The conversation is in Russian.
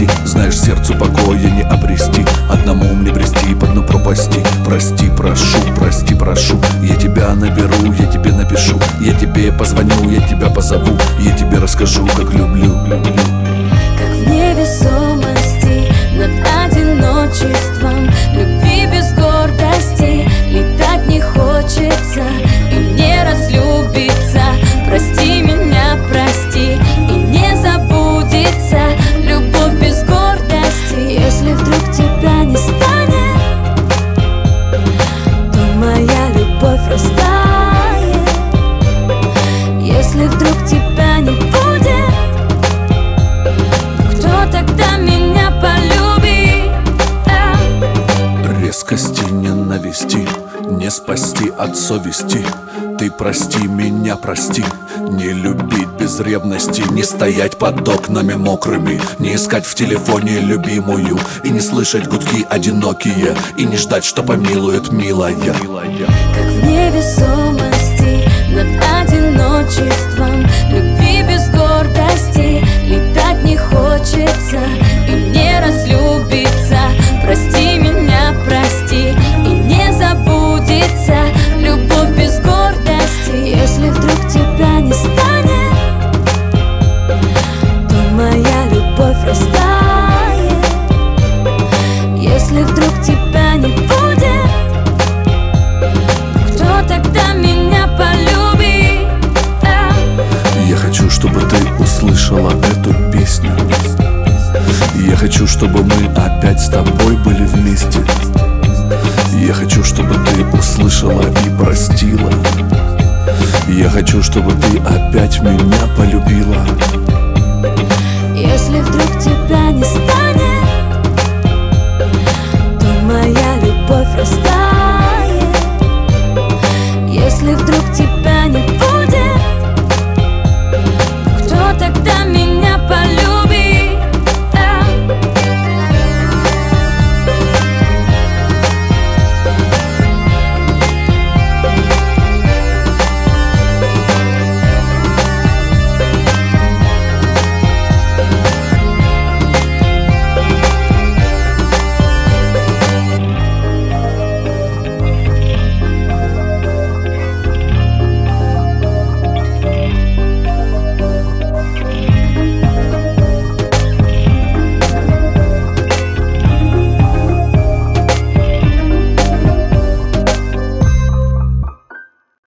прости. Знаешь, сердцу покоя не обрести, одному мне брести по дну пропасти. Прости, прошу, я тебя наберу, я тебе напишу, я тебе позвоню, я тебя позову, я тебе расскажу, как люблю. Как в невесомости над одиночеством, любви без гордости, летать не хочется и мне разлюбиться. Прости меня, прости, и не забудется любовь без гордости. Если вдруг тебя не станет, то моя любовь растает. Если вдруг тебя не будет, кто тогда меня полюбит? Резкости не навести, не спасти от совести. Ты прости меня, прости. Не любить без ревности, не стоять под окнами мокрыми, не искать в телефоне любимую, и не слышать гудки одинокие, и не ждать, что помилует милая. Как в невесомости над одиночеством, любви без гордости, летать не хочется и мне разлюбиться. Прости меня, прости, и не забудется любовь без гордости. Если вдруг тебя не станет, то моя любовь растает. Если вдруг тебя не будет, кто тогда меня полюбит? Я хочу, чтобы ты услышала эту песню. Я хочу, чтобы мы опять с тобой были вместе. Я хочу, чтобы ты услышала и простила. Я хочу, чтобы ты опять меня полюбила. Если вдруг тебя не станет,